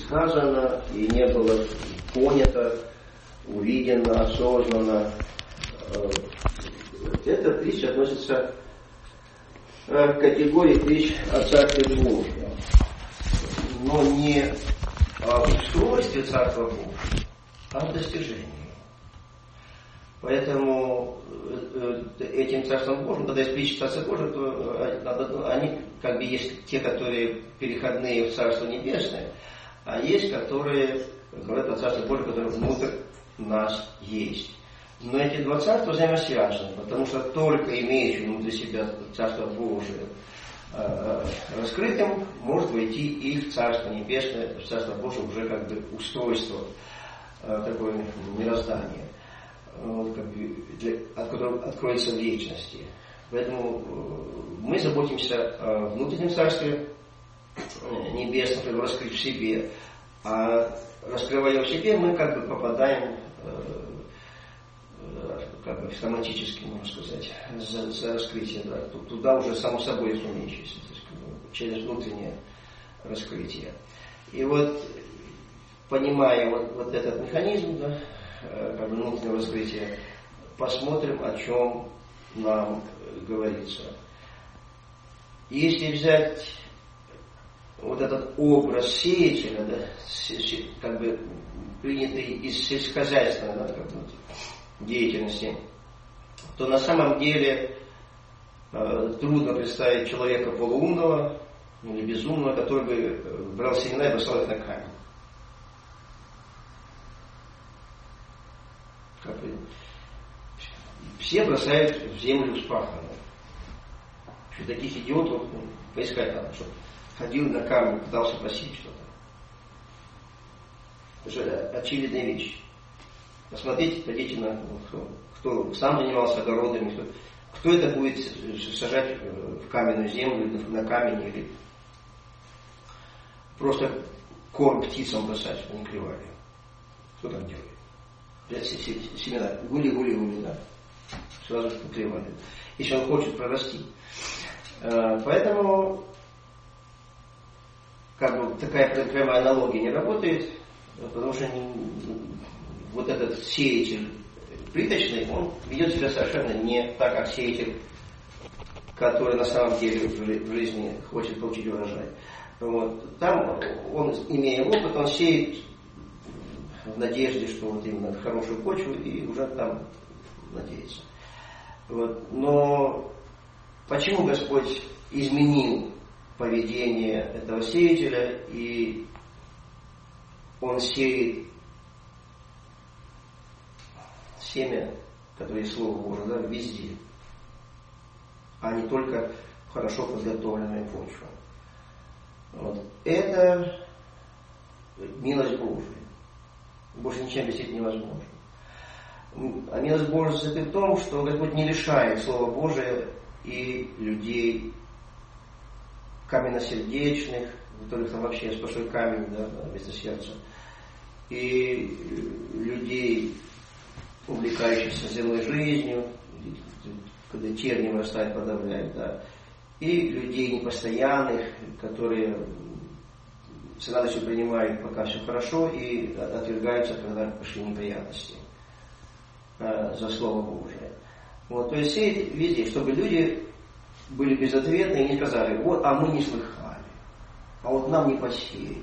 сказано и не было понято, увидено, осознанно. Эта притча относится к категории притч о Царстве Божьем, но не о устройстве Царства Божьего, а о достижении. Поэтому этим Царством Божьим, когда есть притча Царства Божьего, то они как бы есть те, которые переходные в Царство Небесное, а есть, которые говорят о Царстве Божьем, которое внутрь нас есть. Но эти два царства взаимосвязаны, потому что только имеющий внутри себя Царство Божие раскрытым может войти и в Царство Небесное, в Царство Божие уже как бы устройство, такое мироздание, как бы от которого откроется в вечности. Поэтому мы заботимся о внутреннем Царстве Небесном, чтобы раскрыть в себе, а раскрывая его в себе, мы как бы попадаем как бы автоматически, можно сказать, за раскрытие, да, туда уже само собой разумеющееся, через внутреннее раскрытие. И вот, понимая вот этот механизм, да, как бы внутреннего раскрытия, посмотрим, о чем нам говорится. Если взять вот этот образ сеятеля, да, как бы принятый из сельскохозяйственной, да, как бы, деятельности, то на самом деле трудно представить человека полуумного или безумного, который бы брал семена и бросал их на камень. Как бы, все бросают в землю вспаханную. Таких идиотов поискать надо, чтобы ходил на камень, пытался просить что-то. Это же очевидная вещь. Посмотрите, пойдите на кто сам занимался огородами, кто это будет сажать в каменную землю, на камень, или просто корм птицам бросать, чтобы они клевали. Кто там делает? Семена, гули, да. Сразу же поклевали. Если он хочет прорасти. Поэтому как бы такая прямая аналогия не работает, потому что вот этот сеятель плиточный, он ведет себя совершенно не так, как сеятель, который на самом деле в жизни хочет получить урожай. Вот. Там он, имея опыт, он сеет в надежде, что вот именно в хорошую почву, и уже там надеется. Вот. Но почему Господь изменил поведение этого сеятеля, и он сеет семя, которое есть Слово Божие, да, везде, а не только в хорошо подготовленную почву. Вот. Это милость Божия. Больше ничем объяснить невозможно. А милость Божия состоит в том, что Господь не лишает Слова Божие и людей каменносердечных, у которых там вообще сплошной камень, да, вместо сердца, и людей, увлекающихся земной жизнью, когда терни вырастают, подавляют, да, и людей непостоянных, которые с радостью принимают, пока все хорошо, и отвергаются, когда пошли неприятности за Слово Божие. Вот, то есть сеять везде, чтобы люди были безответны и не сказали: вот, а мы не слыхали, а вот нам не посеяли.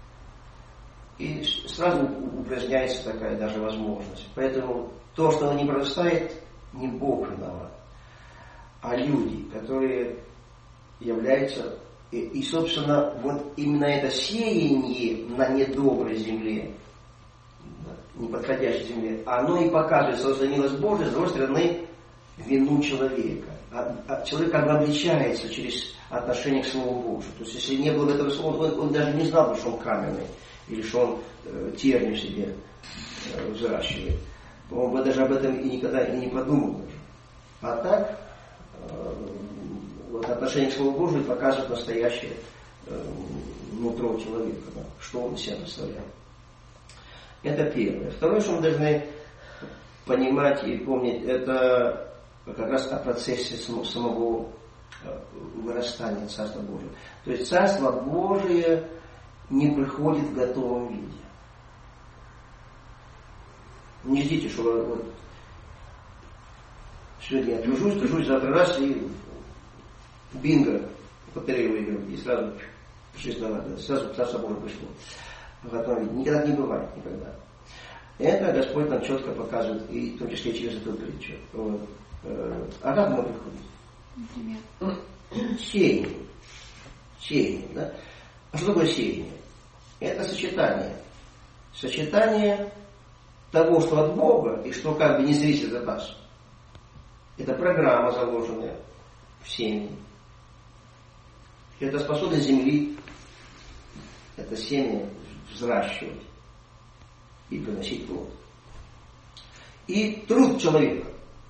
И сразу упраздняется такая даже возможность. Поэтому то, что оно не прорастает, не Бог виноват, а люди, которые являются... И, собственно, вот именно это сеяние на недоброй земле, неподходящей земле, оно и показывает, что милость Божия, с другой стороны, вину человека. Человек как бы обличается через отношение к Слову Божию. То есть, если не было этого слова, он даже не знал, что он каменный, или что он тернию себе взращивает. Он бы даже об этом и никогда и не подумал даже. А так, вот отношение к Слову Божию показывает настоящее нутро человека, да, что он из себя представляет. Это первое. Второе, что мы должны понимать и помнить, это как раз о процессе самого вырастания Царства Божьего. То есть Царство Божие не приходит в готовом виде. Не ждите, что вот сегодня я отвяжусь, завтра раз и бинго, лотерею выиграю, и сразу сразу собой пришло. В готовом виде. Никогда не бывает, никогда. Это Господь нам четко показывает, и в том числе через эту притчу. Вот. А как оно приходит? Например? Сеяние. Сеяние, да? А что такое сеяние? Это сочетание. Сочетание того, что от Бога, и что как бы не зависит от нас. Это программа, заложенная в семье. Это способность земли, это семя взращивать и приносить плод. И труд человека.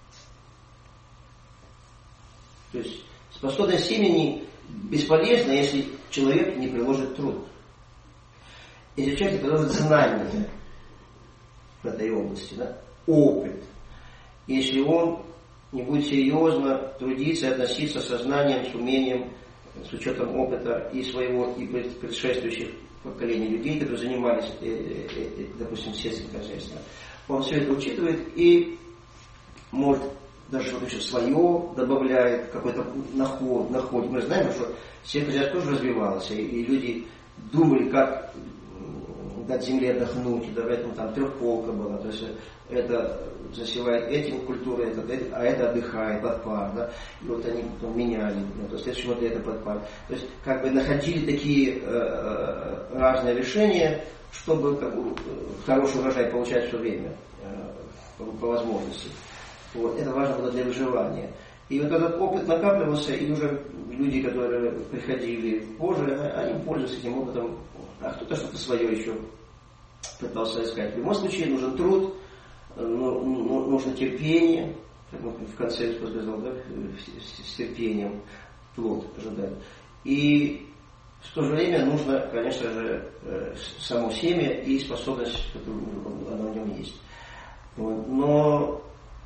То есть способность семени бесполезна, если человек не приложит труд. Если человек не приложит знания в этой области, да, опыт. Если он не будет серьезно трудиться и относиться со знанием, с умением, с учетом опыта и своего, и предшествующих поколений людей, которые занимались, допустим, сельским хозяйством, он все это учитывает и может даже что-то еще свое добавляет, какой-то находит. Мы знаем, что сельское хозяйство тоже развивалось, и люди думали, как дать земле отдохнуть, и поэтому там трехполка была, то есть это засевает этим культурой, а это отдыхает под пар, да, и вот они потом меняли, то следующий год это под пар. То есть как бы находили такие разные решения, чтобы как бы, хороший урожай получать все время, по возможности. Вот, это важно было для выживания. И вот этот опыт накапливался, и уже люди, которые приходили позже, они пользуются этим опытом, а кто-то что-то свое еще пытался искать. В любом случае нужен труд, нужно терпение, как мы в конце сказал, да, с терпением плод ожидать. И в то же время нужно, конечно же, само семя и способность, которую оно в нем есть. Вот. Но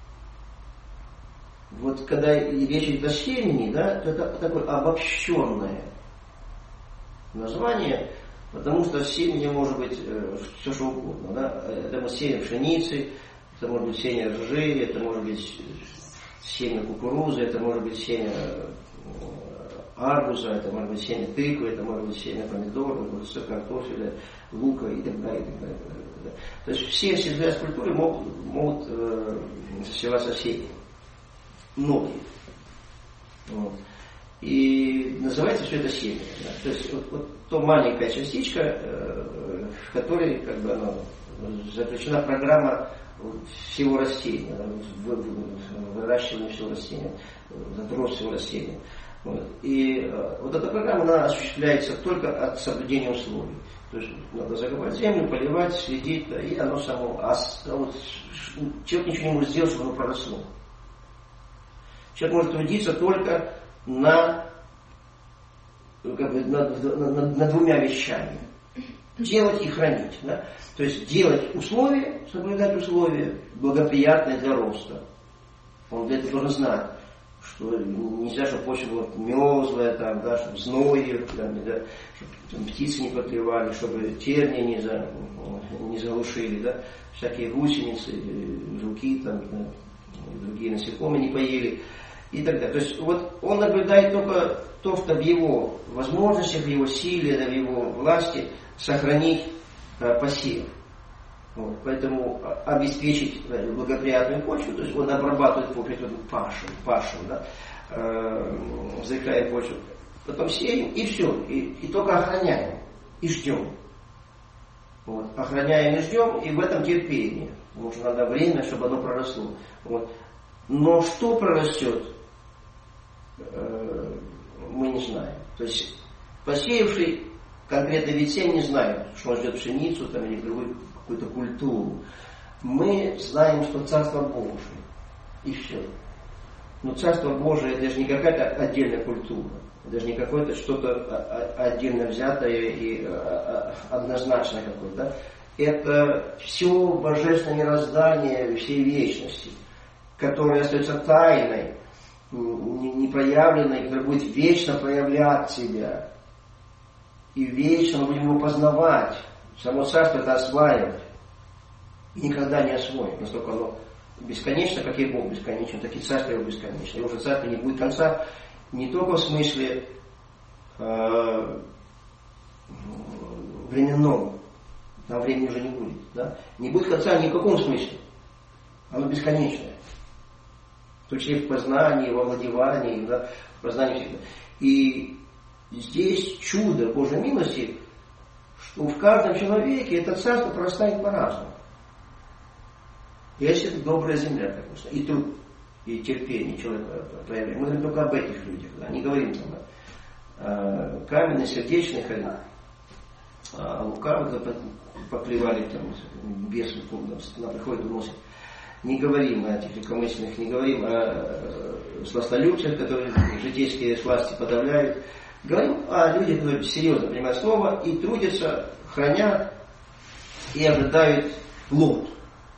вот когда речь идет о семени, да, то это такое обобщенное название, потому что семя может быть все что угодно. Да? Это мы сеем пшеницы, это может быть семя ржи, это может быть семя кукурузы, это может быть семя арбуза, это может быть семя тыквы, это может быть семя помидоров, картофеля, лука и так далее. И так далее. То есть все сельскохозяйственные культуры могут засеваться семьями. Многие. Вот. И называется все это семя. Да? То есть вот то маленькая частичка, в которой как бы, заключена программа всего растения, да, выращивания всего растения, рост всего растения. Вот. И вот эта программа она осуществляется только от соблюдения условий. То есть надо закопать землю, поливать, следить, да, и оно само. А вот, человек ничего не может сделать, чтобы оно проросло. Человек может трудиться только над двумя вещами. Делать и хранить. Да? То есть делать условия, соблюдать условия, благоприятные для роста. Он для этого должен знать, что нельзя, чтобы почва была мерзлая, там, да, чтобы зной, да, чтобы птицы не подливали, чтобы тернии не заглушили, да, всякие гусеницы, жуки, там, да, и другие насекомые не поели. И так далее. То есть вот он наблюдает только то, что в его возможностях, в его силе, в его власти сохранить посев. Вот. Поэтому обеспечить благоприятную почву, то есть он обрабатывает почву пашем, да, взрыхляя почву, потом сеем и все, и только охраняем и ждем. Вот. Охраняем и ждем, и в этом терпение. Потому что надо время, чтобы оно проросло. Вот. Но что прорастет, мы не знаем. То есть посеявший конкретно вид семя не знает, что он ждет пшеницу там, или какую-то культуру. Мы знаем, что Царство Божие. И все. Но Царство Божие это же не какая-то отдельная культура. Это же не какое-то что-то отдельно взятое и однозначное какое-то. Да? Это все божественное мироздание всей вечности, которое остается тайной, не проявленной, которая будет вечно проявлять себя. и вечно мы будем его познавать. Само царство это осваивать. И никогда не освоим. Настолько оно бесконечно, как и Бог бесконечен, так и царство его бесконечно. И уже царство не будет конца не только в смысле временном. Там времени уже не будет. Да? Не будет конца ни в каком смысле. Оно бесконечное. В том числе в познании, в овладевании, да, в познании всегда. И здесь чудо Божьей милости, что в каждом человеке это царство прорастает по-разному. Если это добрая земля, конечно, и труд, и терпение человека проявляет. Мы говорим только об этих людях, да, не говорим там о каменных, сердечных, а лукавых поклевали там бесу, она приходит и уносит. Не говорим о этих легкомысленных, не говорим о сластолюбцах, которые житейские сласти подавляют. Говорим о людях, которые серьезно принимают слово и трудятся, хранят и ожидают плод.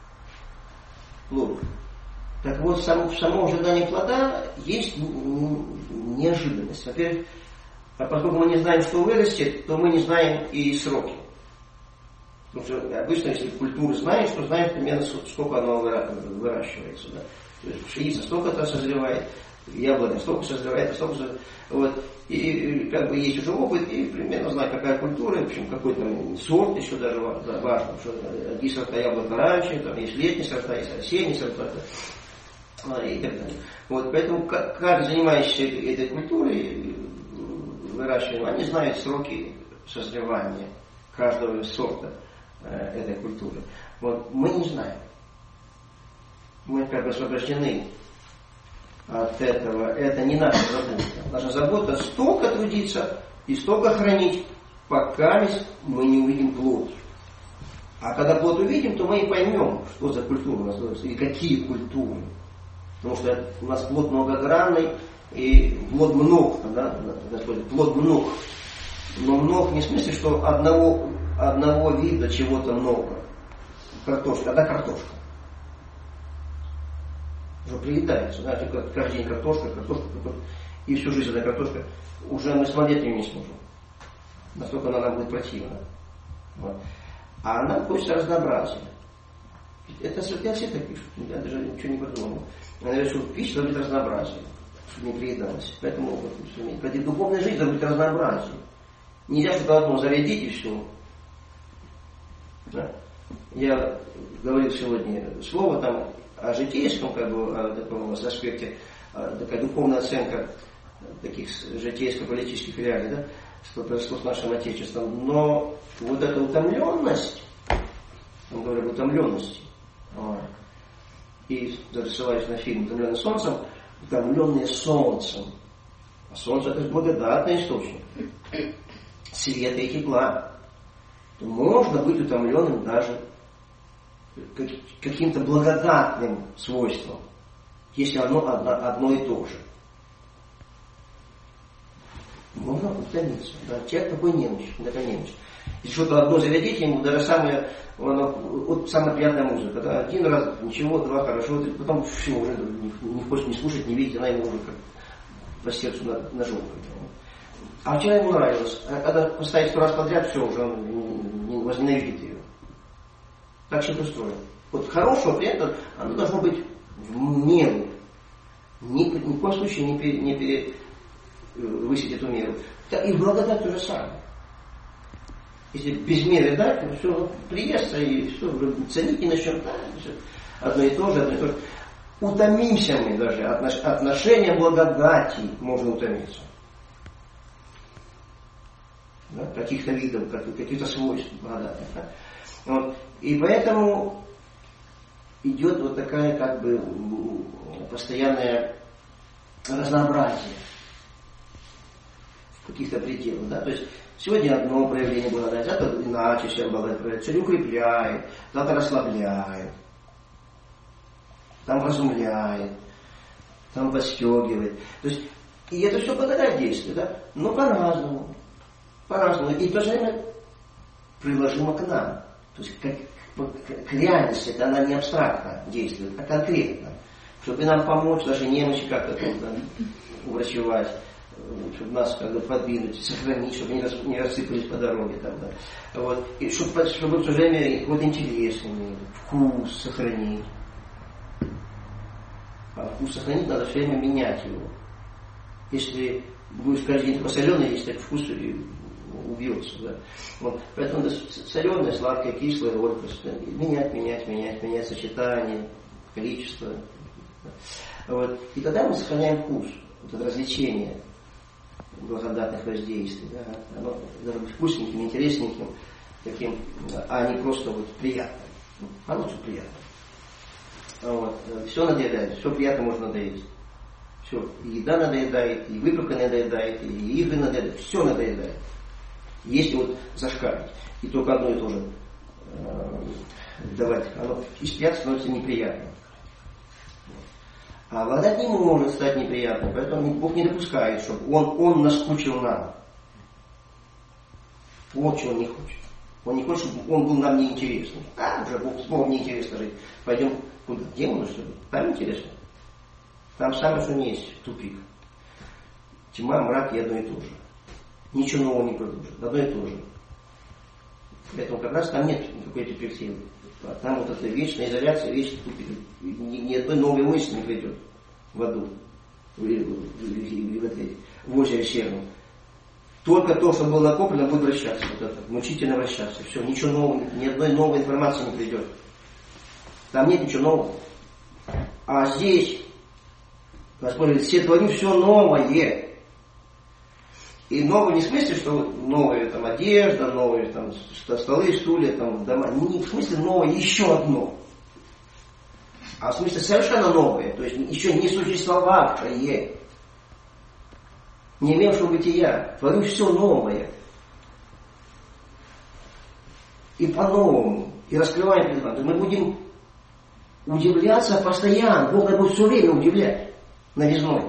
Так вот, в самом ожидании плода есть неожиданность. Во-первых, поскольку мы не знаем, что вырастет, то мы не знаем и сроки. Потому что обычно, если культуру знаешь, то знаешь примерно, сколько оно выращивается. Да? То есть пшеница столько-то созревает, яблоко столько созревает, столько созревает. Вот. И как бы есть уже опыт, и примерно знаю, какая культура, в общем, какой там сорт еще даже важно, что одни сорта яблока раньше, там есть летние сорта, есть осенние сорта, и так далее. Вот, поэтому как занимающиеся этой культурой, выращиванием, они знают сроки созревания каждого сорта этой культуры. Вот, мы не знаем. Мы как бы освобождены от этого. Это не наша забота. Наша забота столько трудиться и столько хранить, пока мы не увидим плод. А когда плод увидим, то мы и поймем, что за культура у нас и какие культуры. Потому что у нас плод многогранный, и плод много, да? Плод много. Но много не в смысле, что одного вида чего-то много. Картошка, одна картошка. Уже приедается, да, каждый день картошка, и всю жизнь эта картошка, уже мы смотреть ее не сможем. Настолько она нам будет противна. Вот. А нам хочется разнообразия. Это все так пишут, я даже ничего не придумал. Она говорит, что пища должна быть разнообразие, чтобы не приедалось. Поэтому когда духовная жизнь должна быть разнообразие. Нельзя что-то одно зарядить и все. Да. Я говорил сегодня слово там о житейском, как бы, о таком аспекте, такая духовная оценка таких житейско-политических реалий, да, что произошло с нашим Отечеством. Но вот эта утомленность, мы говорим об утомленности, и даже ссылаюсь на фильм «Утомленный солнцем», утомленные солнцем. А солнце это благодатный источник света и тепла. То можно быть утомленным даже каким-то благодатным свойством, если оно одно и то же. Можно утомиться. Да? Человек такой немощь. Если что-то одно зарядить, ему даже самая приятная музыка. Да? Один раз ничего, два хорошо, потом все, уже не хочет не слушать, не видеть, она ему уже как по сердцу ножом. А вчера ему нравилось. А когда поставить 100 раз подряд, все, уже он не возненавидит ее. Так все устроено. Вот хорошего при этом, оно должно быть в меру. Ни в коем случае не перевысить эту меру. И в благодать то же самое. Если без меры дать, то все приестся и все, ценить не начнем. Да, все. Одно и то же. Утомимся мы даже. Отношения благодати можно утомиться. Да, каких-то видов, каких-то свойств благодати. Да? Вот. И поэтому идет вот такая как бы постоянное разнообразие в каких-то пределах. Да? То есть сегодня одно проявление благодати, завтра иначе себя благодать проявляет, сегодня укрепляет, завтра расслабляет, там разумляет, там подстегивает. То есть, и это все благодать действует, да? Но по-разному. И в то же время приложимо к нам. То есть к реальности, это она не абстрактно действует, а конкретно. Чтобы нам помочь, даже немощи как-то уврачевать, чтобы нас как бы подвинуть, сохранить, чтобы не рассыпались по дороге. Там, да. Вот. И чтобы в то же время вот интерес иметь, вкус сохранить. А вкус сохранить надо все время менять его. Если будешь каждый день только соленый есть, так вкус убьется. Да. Вот. Поэтому надо соленое, сладкое, кислое, вот, менять сочетание, количество. Вот. И тогда мы сохраняем вкус, вот это развлечение благодатных воздействий. Да. Оно должно быть вкусненьким, интересненьким, таким, а не просто вот приятным. Оно все приятно. Вот. Все надоедает, все приятно можно надоесть. Все. И еда надоедает, и выпивка надоедает, и игры надоедают, все надоедает. Если вот зашкалить, и только одно и то же давать, оно из приятно становится неприятным. А благодать не может стать неприятной, поэтому Бог не допускает, чтобы Он наскучил нам. Вот чего Он не хочет. Он не хочет, чтобы Он был нам неинтересным. Уже с Богом неинтересно жить. Пойдем куда? К демону, что ли? Там интересно. Там самое что не есть тупик. Тьма, мрак и одно и то же. Ничего нового не продолжит. Одно и то же. Поэтому как раз там нет никакой перспективы. А там вот эта вечная изоляция, вечный тупик. Ни одной новой мысли не придет в аду. В озере серном. Только то, что было накоплено, будет вращаться. Вот это, мучительно вращаться. Все, ничего нового, ни одной новой информации не придет. Там нет ничего нового. А здесь Господь говорит, все творю все новое. И новое не в смысле, что новая там одежда, новые там столы, стулья, там дома. Не в смысле новое еще одно. А в смысле совершенно новое. То есть еще не существовавшее. Не имевшего бытия. Творю все новое. И по-новому. И раскрываем перед вами. Мы будем удивляться постоянно. Бог нас будет все время удивлять. Новизной.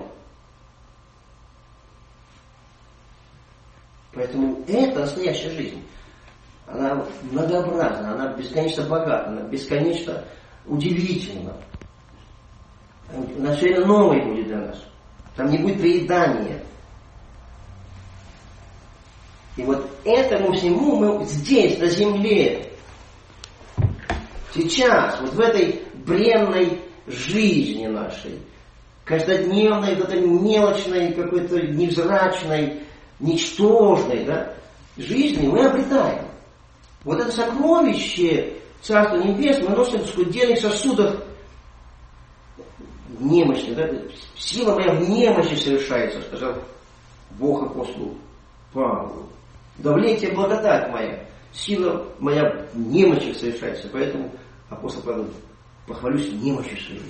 Поэтому это настоящая жизнь. Она многообразна, она бесконечно богата, она бесконечно удивительна. Она все время новое будет для нас. Там не будет приедания. И вот этому всему мы здесь, на земле, сейчас, вот в этой бренной жизни нашей, каждодневной, вот этой мелочной, какой-то невзрачной, ничтожной, да, жизни мы обретаем. Вот это сокровище Царства Небесного мы носим в скудельных сосудах немощи, да? Сила моя в немощи совершается, сказал Бог апостолу Павлу. Да влей тебе благодать моя, сила моя в немощи совершается. Поэтому апостол Павел, похвалюсь немощью своей.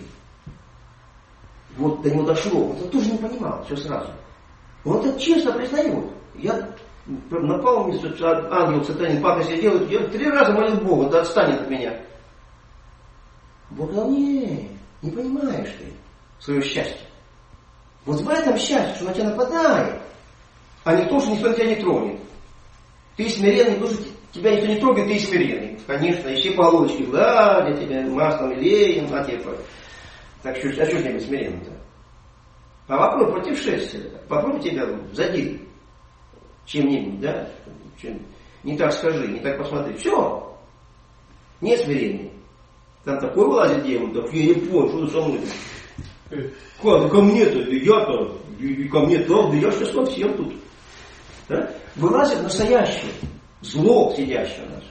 Вот до него дошло, он тоже не понимал все сразу. Он это честно признает. Я напал мне ангел сатанин, пакость я делаю, я 3 раза молил Бога, да отстанет от меня. Бог говорил, не понимаешь ты свое счастье. Вот в этом счастье, что на тебя нападает, а не то, что никто тебя не тронет. Ты смиренный, потому что тебя никто не трогает, ты смиренный. Конечно, ищи по лодочке, гладя тебя маслом леем, а тебе... Так что, а что ж не быть смиренным-то? А попробуй против шествия. Попробуй тебя зади чем-нибудь, да? Не так скажи, не так посмотри. Все. Нет смирения. Там такой вылазит демон, так я не понял, что ты со мной. Как, ко мне-то, я-то, и ко мне так, да я сейчас во всем тут. Да? Вылазит настоящее зло, сидящее у нас.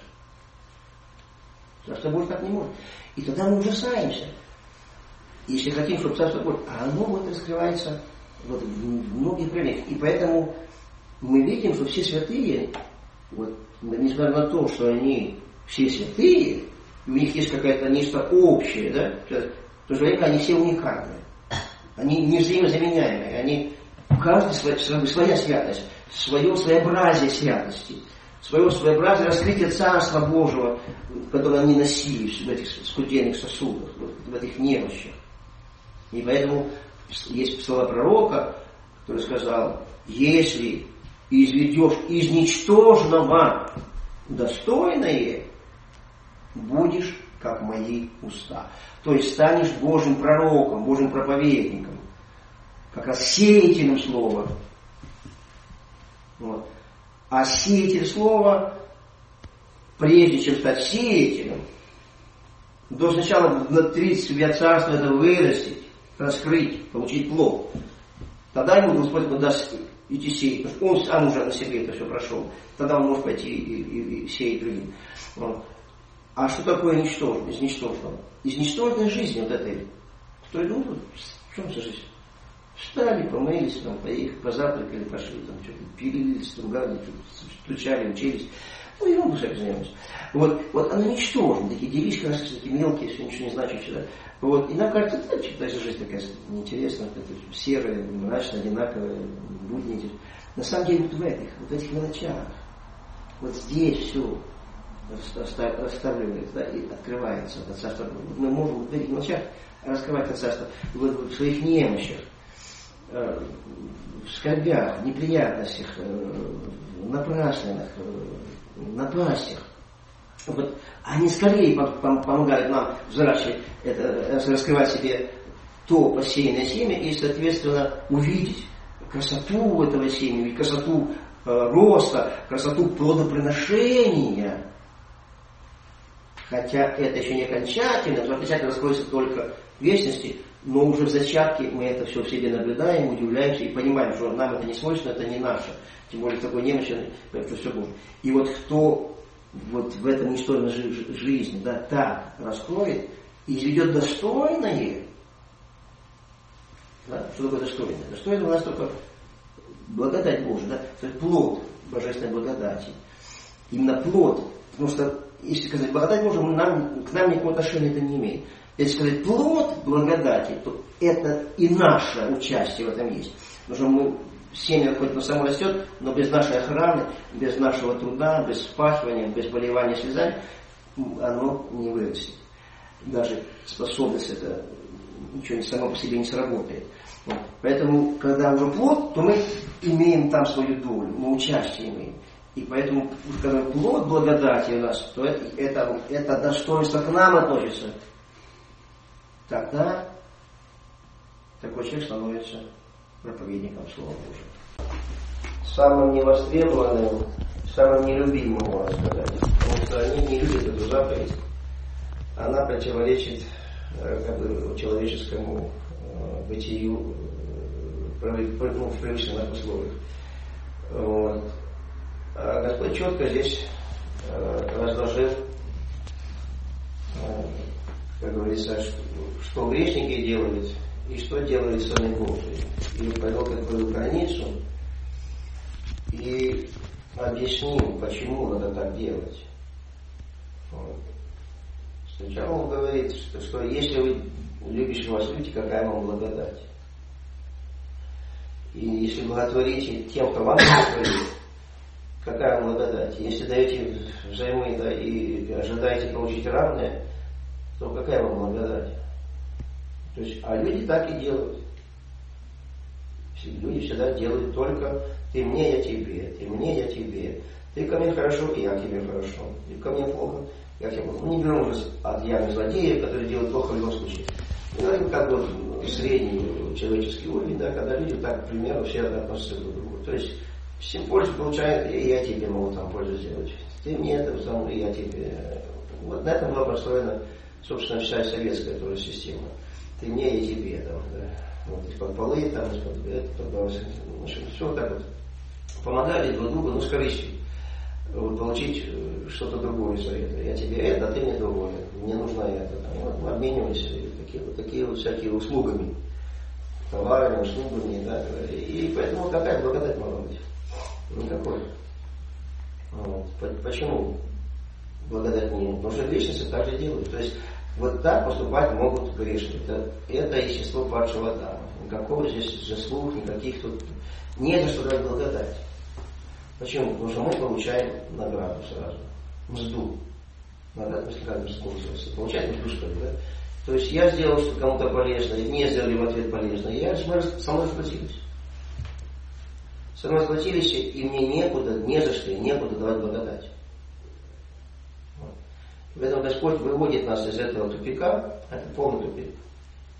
Царство Божие так не может. И тогда мы ужасаемся. Если хотим, чтобы Царство Божие, а оно вот раскрывается вот, в многих проявлениях. И поэтому мы видим, что все святые, вот, несмотря на то, что они все святые, у них есть какое-то нечто общее, да, в то же время они все уникальные. Они не взаимозаменяемые. Они, у каждого своя святость, свое своеобразие святости, свое своеобразие раскрытие Царства Божьего, которое они носили в этих скудельных сосудах, в этих немощах. И поэтому есть слова пророка, который сказал, если изведешь из ничтожного достойное, будешь как мои уста. То есть станешь Божьим пророком, Божьим проповедником, как раз сеятелем слова, Вот. А сеятель слова, прежде чем стать сеятелем, должен сначала внутри себя царство это вырастить, раскрыть, получить плод. Тогда ему Господь даст идти сеять, потому что он сам уже на себе это все прошел. Тогда он может пойти и сеять другим. Вот. А что такое ничтожное, из ничтожного? Из ничтожной жизни вот этой, что идут, в чем за жизнь? Встали, помылись, там, поехали, позавтракали, пошли, там, что-то пилили, стругали, стучали, учились. Ну, ерунду всякой занимались. Вот она ничтожна, такие делишки, у нас, кстати, мелкие, все ничего не значащие. Да? Вот. И нам кажется, да, что-то жизнь такая неинтересная, серая, мрачная, одинаковая, буднительная. На самом деле вот в этих мелочах, вот здесь все расставляется, да, и открывается это царство. Мы можем в этих мелочах раскрывать это царство в своих немощах, в скорбях, неприятностях, напрасленных, напастях. Вот. Они скорее помогают нам взращивать это, раскрывать себе то посеянное семя и, соответственно, увидеть красоту этого семени, красоту роста, красоту плодоприношения. Хотя это еще не окончательно, потому что окончательно раскроется только в вечности, но уже в зачатке мы это все в себе наблюдаем, удивляемся и понимаем, что нам это не свойственно, это не наше. Тем более такой немощный, это все будет. И вот кто вот в этом ничтожной жизни, да, так раскроет и изведет достойное, да, что такое достойное? Достойное у нас только благодать Божия, да, то есть плод божественной благодати. Именно плод, потому что если сказать благодать Божия, к нам никакого отношения это не имеет. Если сказать плод благодати, то это и наше участие в этом есть. Потому что мы семя хоть оно само растет, но без нашей охраны, без нашего труда, без вспахивания, без поливания слезами, оно не вырастет. Даже способность это ничего само по себе не сработает. Вот. Поэтому, когда уже плод, то мы имеем там свою долю, мы участие имеем. И поэтому, когда плод благодати у нас, то это достоинство к нам относится. Тогда такой человек становится проповедником Слова Божьего. Самым невостребованным, самым нелюбимым, можно сказать. Потому что они не любят эту заповедь. Она противоречит человеческому бытию в привычных условиях. Вот. А Господь четко здесь разложил, как говорится, что грешники делают и что делали сыны Божии. И повел такую границу и объяснил, почему надо так делать. Вот. Сначала он говорит, что если вы любящие вас люди, какая вам благодать. И если благотворите тем, кто вам благотворит, какая вам благодать. Если даете взаймы, да, и ожидаете получить равное, то какая вам благодать. То есть, а люди так и делают. Люди всегда делают только ты мне, я тебе, ты мне, я тебе. Ты ко мне хорошо, и я к тебе хорошо. Ты ко мне плохо, я к тебе плохо. Мы не берем уже от явных злодеев, которые делают плохо в любом случае. Мы говорим как бы средний человеческий уровень, да, когда люди так, к примеру, все относятся друг к другу. То есть всем пользу получают, и я тебе могу там пользу сделать. Ты мне это, и я тебе. Вот на этом была построена, собственно, вся советская тоже система. Ты мне, я тебе. Там, да. Вот, из-под полы, там, из-под это, все вот так вот. Помогали друг другу, но с корыстью. Вот, получить что-то другое за это. Я тебе это, а ты мне другое. Мне нужно это. Там, вот, мы обменивались такие вот всякие услугами. Товарами, услугами, да. И поэтому какая благодать могла быть? Никакой. Вот. Почему благодать не? Потому что грешницы так же делают. То есть вот так поступать могут грешники. Это естество падшего Адама. Никакого здесь заслуг, никаких тут. Не за что дать благодать. Почему? Потому что мы получаем награду сразу. Мзду. Награду, если как мзду называется. Получаем мзду, что ли, да? То есть я сделал что кому-то полезно, и мне сделали в ответ полезно. И мы со мной расплатились. Со мной расплатились, и мне некуда, не за что, некуда давать благодать. Вот. Поэтому Господь выводит нас из этого тупика, это полный тупик,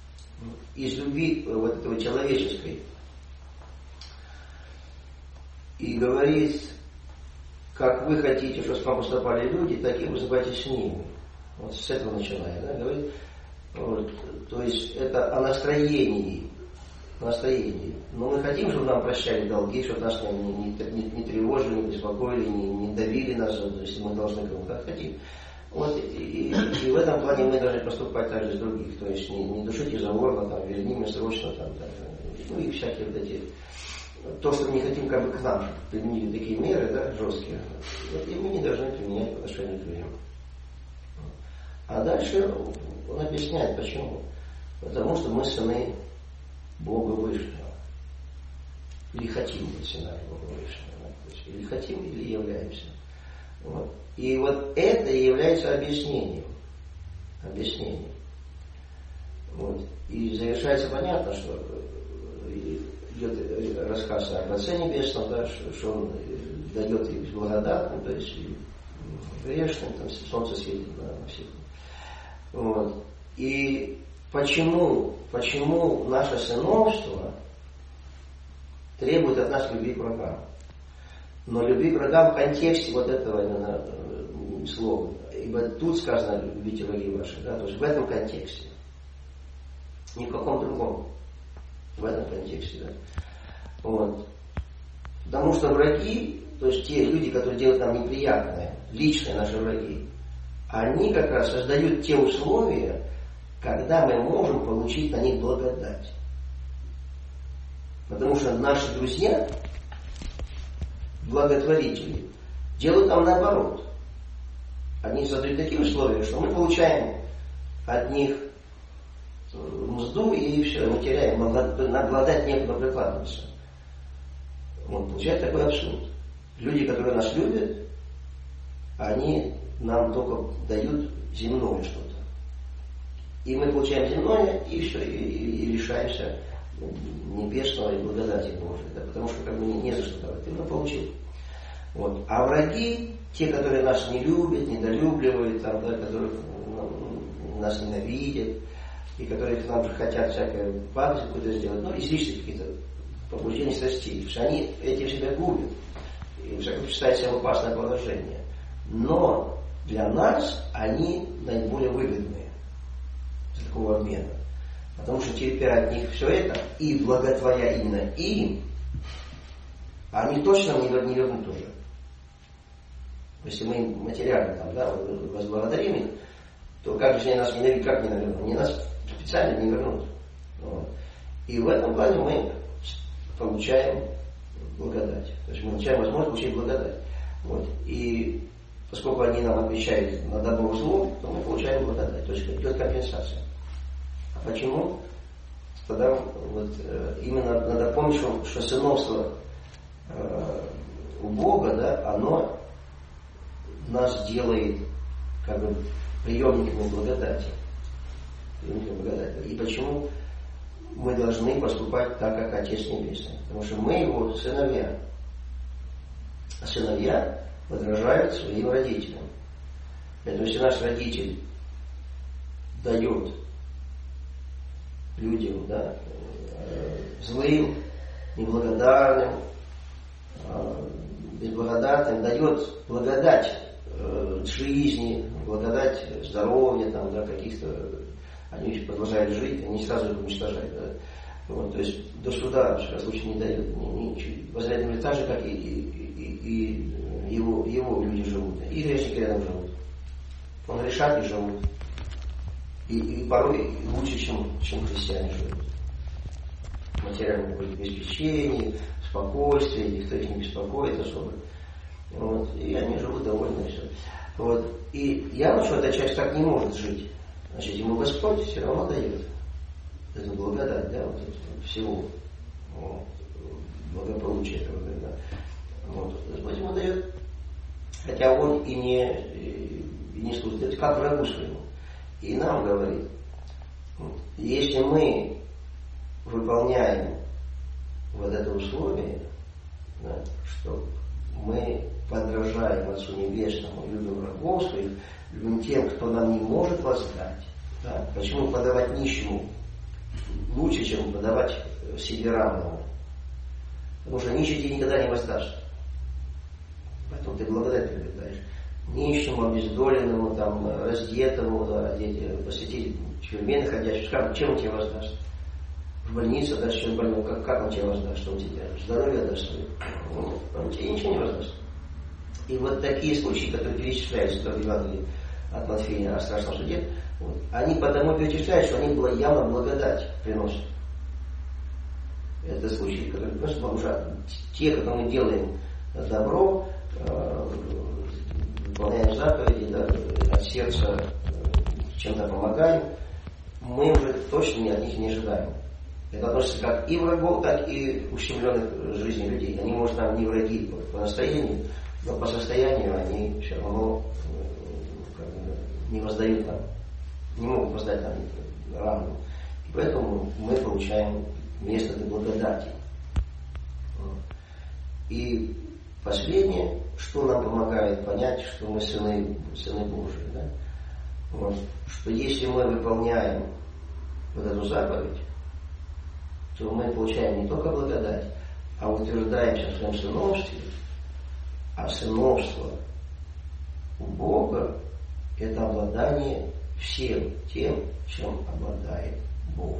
из любви вот этого человеческой. и говорит, как вы хотите, чтобы с вами поступали люди, так и поступайте с ними. Вот с этого начиная, да, говорит. Вот, то есть это о настроении. Но мы хотим, чтобы нам прощали долги, чтобы нас не тревожили, не беспокоили, не давили нас, если мы должны кому-то хотим. Вот, и в этом плане мы должны поступать так же с других. То есть не душите за горло, там, верни мне срочно, там, ну и всякие вот эти. То, что мы не хотим как бы к нам применили такие меры, да, жесткие, вот, и мы не должны применять по отношению к людям. А дальше он объясняет, почему. Потому что мы сыны Бога Вышнего. Или хотим быть сынами Бога Вышнего. Да? Или хотим, или являемся. Вот. И вот это и является объяснением. Вот. И завершается понятно, что идет рассказ о Отце Небесном, да, что Он дает им благодатным, то есть грешным, там солнце светит на всех. Вот. И почему наше сыновство требует от нас любви к врагам? Но любви к врагам в контексте вот этого именно слова. Ибо тут сказано любите враги ваши, да, то есть в этом контексте. Ни в каком другом. В этом контексте, да. Вот. Потому что враги, то есть те люди, которые делают нам неприятное, личные наши враги, они как раз создают те условия, когда мы можем получить на них благодать. Потому что наши друзья, благотворители, делают нам наоборот. Они создают такие условия, что мы получаем от них мзду и все, мы теряем, на благодать некуда прикладываться. Вот, получается такой абсурд. Люди, которые нас любят, они нам только дают земное что-то. И мы получаем земное, и все, и лишаемся небесного и благодати Божией. Да, потому что как бы не за что давать. Ты уже получил. Вот. А враги, те, которые нас не любят, недолюбливают, там, да, которые нас ненавидят, и которые к нам же хотят всякое падать какую-то сделать, ну, излишние какие-то побуждения страстей, потому что они этим себя губят, и всякое ставят себя в опасное положение. Но для нас они наиболее выгодные для такого обмена. Потому что теперь от них все это, и благотворя именно им, они точно не вернут уже. Если мы им материально там, да, возблагодарим их, то как же они нас ненавидят, как не навернут? Они нас специально не вернут. Вот. И в этом плане мы получаем благодать. То есть мы получаем возможность получить благодать. Вот. И поскольку они нам отвечают на добро зло, то мы получаем благодать. То есть идет компенсация. А почему? Тогда вот, именно надо помнить, что сыновство у Бога, да, оно нас делает как бы приемниками благодати. И почему мы должны поступать так, как Отец Небесный? Потому что мы его сыновья. А сыновья подражают своим родителям. Поэтому если наш родитель дает людям, да, злым, неблагодарным, безблагодатным, дает благодать жизни, благодать здоровья, там, да, каких-то, они еще продолжают жить, они сразу их уничтожают. Да. Вот, то есть до суда, в всяком случае, не дают ничего. Возможно, так же, как и его люди живут. И грешники рядом живут. Он решат и живут. И порой лучше, чем христиане живут. Материальное обеспечение, спокойствие, никто их не беспокоит особо. Вот, и они живут довольны все. Вот. И явно, что эта часть так не может жить. Значит, ему Господь все равно дает эту благодать, да, вот всего вот, благополучия этого, да. Вот. Господь ему дает, хотя он и не служит, как врагу своему. И нам говорит, если мы выполняем вот это условие, да, что мы подражаем Отцу Небесному, любим врагов своих, любим тем, кто нам не может воздать. Да? Почему подавать нищему лучше, чем подавать себе равному? Потому что нищий тебе никогда не воздаст. Поэтому ты благодать приобретаешь. Нищему, обездоленному, там, раздетому, да, посетить тюрьме находящему, скажем, чем он тебе воздаст? В больнице даст человек больной, как он тебе воздаст, что он тебе здоровье даст? Он тебе ничего не воздаст. И вот такие случаи, которые перечисляются в Евангелии от Матфея о страшном суде, вот, они потому перечисляют, что они была явно благодать приносят. Это случаи, которые приносят, потому что те, которые мы делаем добро, выполняем заповеди, да, от сердца чем-то помогаем, мы уже точно от них не ожидаем. Это относится как и врагов, так и ущемленных жизнью людей. Они, может, нам не враги по настроению, но по состоянию они все равно не воздают нам, не могут воздать нам равно. И поэтому мы получаем место для благодати. И последнее, что нам помогает понять, что мы сыны Божии, да? Вот, что если мы выполняем вот эту заповедь, то мы получаем не только благодать, а утверждаемся в своем сыновстве, а сыновство у Бога – это обладание всем тем, чем обладает Бог.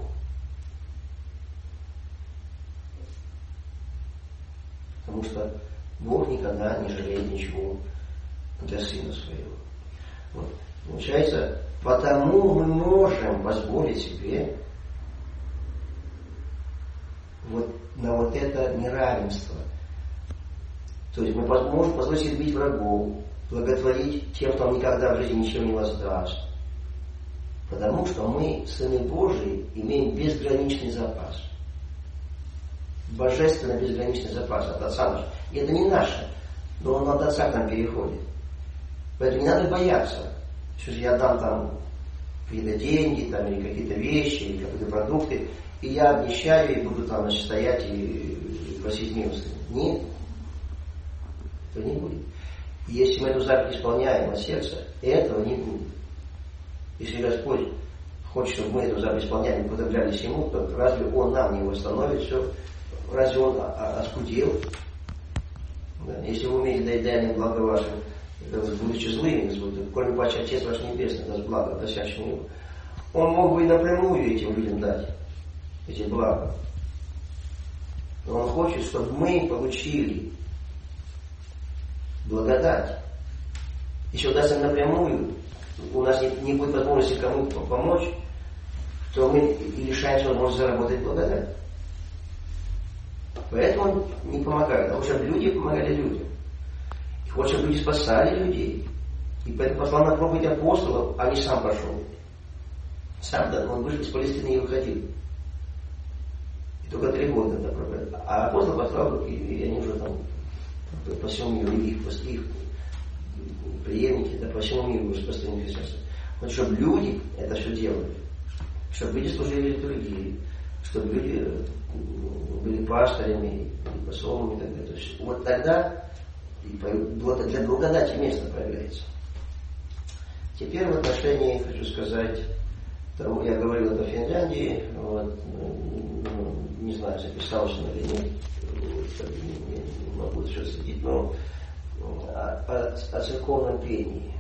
Потому что Бог никогда не жалеет ничего для Сына Своего. Вот. Получается, потому мы можем позволить себе на вот это неравенство. То есть мы можем позволить себе бить врагов, благотворить тем, кто нам никогда в жизни ничего не воздаст. Потому что мы, сыны Божии, имеем безграничный запас. Божественно безграничный запас от Отца нашего. И это не наше, но он от Отца к нам переходит. Поэтому не надо бояться, что я дам там какие-то деньги, там, или какие-то вещи, или какие-то продукты, и я обнищаю и буду там, значит, стоять и просить милостыню. Нет, этого не будет. Если мы эту заповедь исполняем от сердца, этого не будет. Если Господь хочет, чтобы мы эту заповедь исполняли и уподоблялись Ему, то разве Он нам не восстановит все? Разве Он оскудел? Да. Если вы умеете доедание блага ваше, будучи злыми, коли паче Отец ваш Небесный даст благо, просящему Его, Он мог бы и напрямую этим людям дать эти блага. Но Он хочет, чтобы мы получили благодать. Если Он даст им напрямую, у нас не будет возможности кому-то помочь, то мы лишаемся возможности заработать благодать. Поэтому Он не помогает. А чтобы люди помогали людям. И хочет, чтобы люди спасали людей. И поэтому послал на проповедь апостолов, а не сам пошел. Сам, да, он вышел из Палестины и выходил. И только 3 года это проповедь. А апостол послал, и они уже там по всему миру, их преемники, да, по всему миру распространили христианство. Вот чтобы люди это все делали. Чтобы люди служили литургии. Чтобы люди были пастырями, посолами и так далее. То есть, вот тогда для благодати место проявляется. Теперь в отношении, хочу сказать, того, я говорил это в Финляндии, вот, не знаю, записался или нет, не могу сейчас судить, но о церковном пении.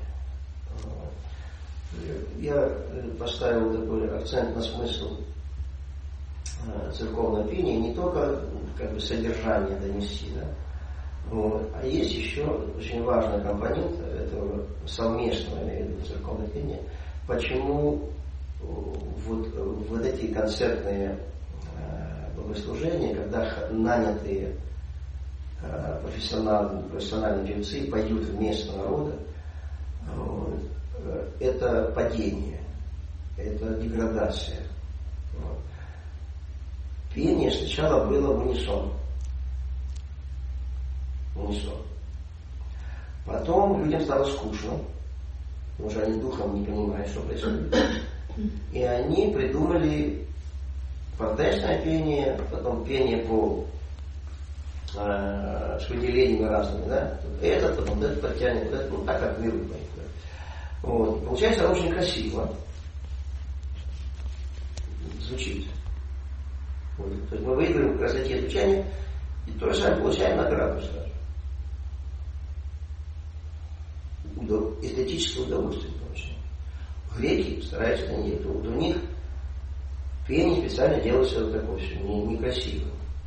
Я поставил такой акцент на смысл церковного пения, не только как бы содержание донести, да, вот, а есть еще очень важный компонент этого совместного, имею в виду, церковного пения. Почему вот эти концертные богослужения, когда нанятые профессиональные певцы поют вместо народа, вот, это падение, это деградация. Вот. Пение сначала было в унисон. Потом людям стало скучно, потому что они духом не понимают, что происходит. И они придумали протестное пение, потом пение по с выделениями разными, да? Этот, потом этот подтянет, этот, ну так как мир поет. Вот. Получается очень красиво звучит. Вот. То есть мы выиграем в красоте звучания и то же самое получаем награду сразу. эстетическое удовольствие получать. Греки стараются это не делать. Вот у них пение специально делается вот такое все, некрасиво.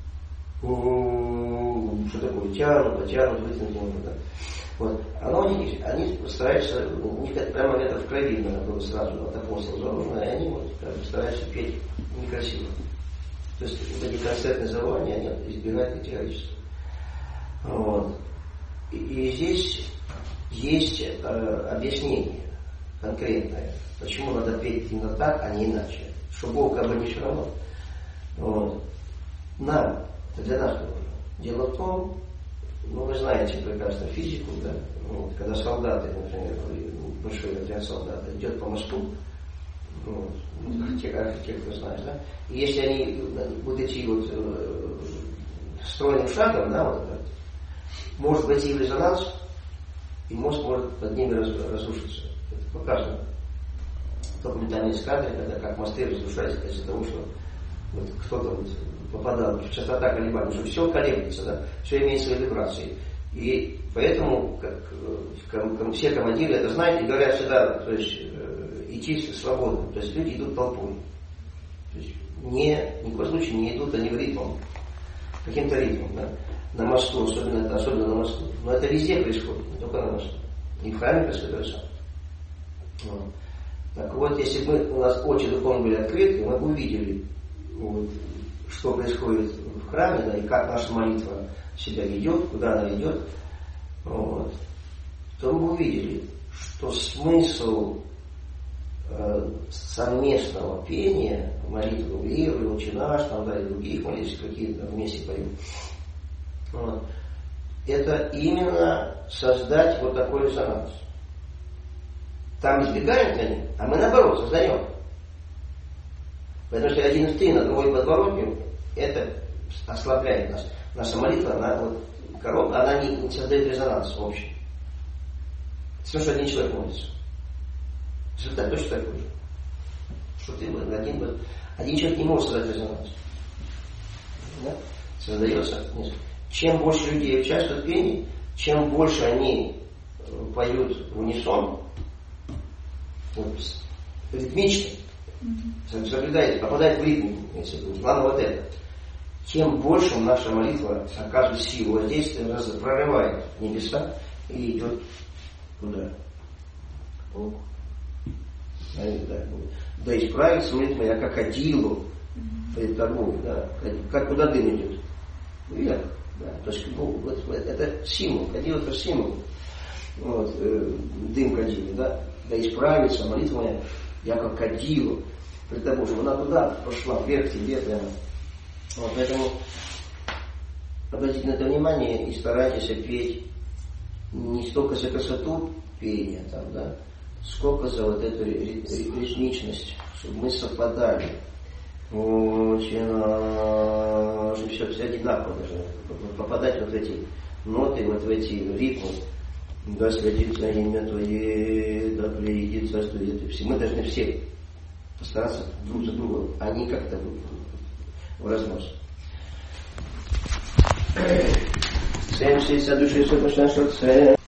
Что такое? Потянут, вытянут. Да. Вот. Они стараются, у них это прямо это в крови, наверное, было сразу от апостола заложено, и они вот, как бы, стараются петь некрасиво. То есть вот эти концертные завоевания, они избегают категорически. Вот. И здесь есть объяснение конкретное, почему надо петь именно так, а не иначе. Что Бог как бы не все равно. Вот. Нам, это для нас нужно. Дело в том, вы знаете прекрасно физику, да? Вот, когда солдаты, например, большой отряд солдат идет по мосту, архитектор знаешь, да? И если они будут идти вот стройным шагом, да, вот, может войти в резонанс, и мост может под ними разрушиться. Это показано. Документальные кадры, когда как мосты разрушаются из-за того, что вот кто-то вот попадал, частота колебаний, что все колеблется, да, все имеет свои вибрации. И поэтому все командиры это знают и говорят всегда, то есть идти свободно, то есть люди идут толпой. То есть ни в коем случае не идут они в ритм, каким-то ритмом, да, на мосту, особенно на мосту. Но это везде происходит, не только на мосту. И в храме происходит то же самое. Вот. Так вот, если бы у нас очи духовно были открыты, мы бы увидели, вот, что происходит в храме, да, и как наша молитва себя ведет, куда она ведет, вот, то мы бы увидели, что смысл совместного пения, молитвы Веры, Отче наш, там, да, и других молитв, какие-то вместе поем, вот, это именно создать вот такой резонанс. Там избегают они, а мы наоборот создаем. Потому что один в три на другой подворотню, это ослабляет нас. Наша молитва, она не создает резонанс общий. Все, что один человек молится. Результат точно такой же. Что ты один человек не может создать резонанс. Да? Создается несколько. Чем больше людей участвуют в пении, чем больше они поют в унисон, ритмично, соблюдает, попадает в ритм, главное вот это, тем больше наша молитва оказывает силу воздействия, прорывает небеса и идет куда? Да исправится молитва моя как одилу пред тобой, да, как куда дым идет? Вверх, да, то есть это символ, кадил это символ, вот, дым кадила, да. Да исправится молитва моя, я как кадилу пред тобой, чтобы она туда пошла, вверх тебе прямо. Вот, поэтому обратите на это внимание и старайтесь петь не столько за красоту пения, там, да, сколько за вот эту ритмичность, чтобы мы совпадали. Очень все одинаково даже попадать вот в эти ноты, вот в эти ритмы. Да святится имя Твое, да приедет царство Твое. Мы должны все постараться друг за другом, а не как-то в разнос. Всем все души, все